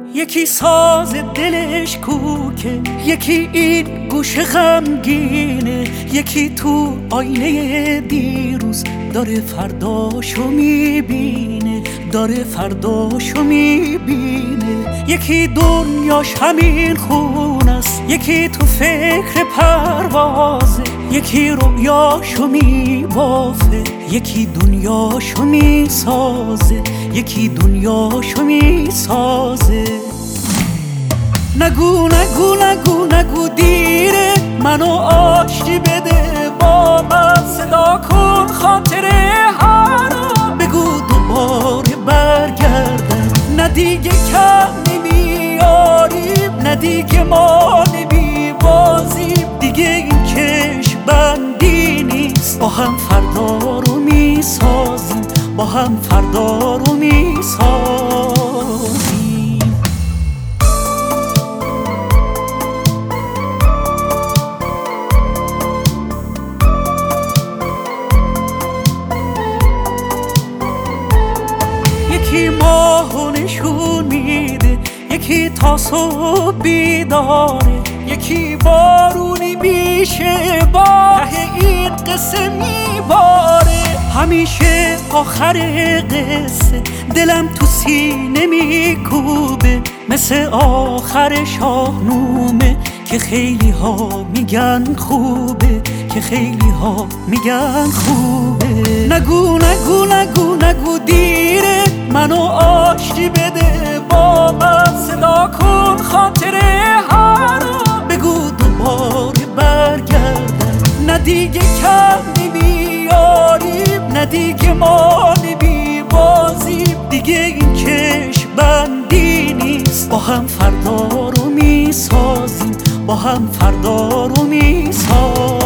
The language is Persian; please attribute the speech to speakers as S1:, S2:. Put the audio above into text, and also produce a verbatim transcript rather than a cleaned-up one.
S1: یکی ساز دلش کوکه، یکی این گوشه غمگینه، یکی تو آینه دیروز داره فرداشو میبینه، داره فرداشو میبینه. یکی دنیاش همین خونه است، یکی تو فکر پروازه، یکی رویاشو میبافه، یکی دنیاشو میسازه، یکی دنیاشو میسازه. نگو نگو نگو نگو دیره، منو آشتی بده با من، صدا کن خاطره هارا، بگو دوباره برگردم. نه دیگه کم نمیاریم، نه دیگه ما نمیبازیم، دیگه این کش بندی نیست، با هم فردا رو میسازیم، با هم فردا رو میسازیم. یکی ماهو نشون میده، یکی تا صبح بیداره، یکی بارونی میشه با ته این قصه میباره. همیشه آخر قصه دلم تو سینه میکوبه، مثل آخر شاهنامه که خیلی ها میگن خوبه، که خیلی ها میگن خوبه. نگو نگو نگو نگو دیره، منو آشتی بده با من، صدا کن خاطره هارا، بگو دوباره برگردم. نه دیگه کم نمیاریم، نه دیگه ما نمیبازیم، دیگه این کش بندی نیست، با هم فردا رو میسازیم، با هم فردا رو میسازیم.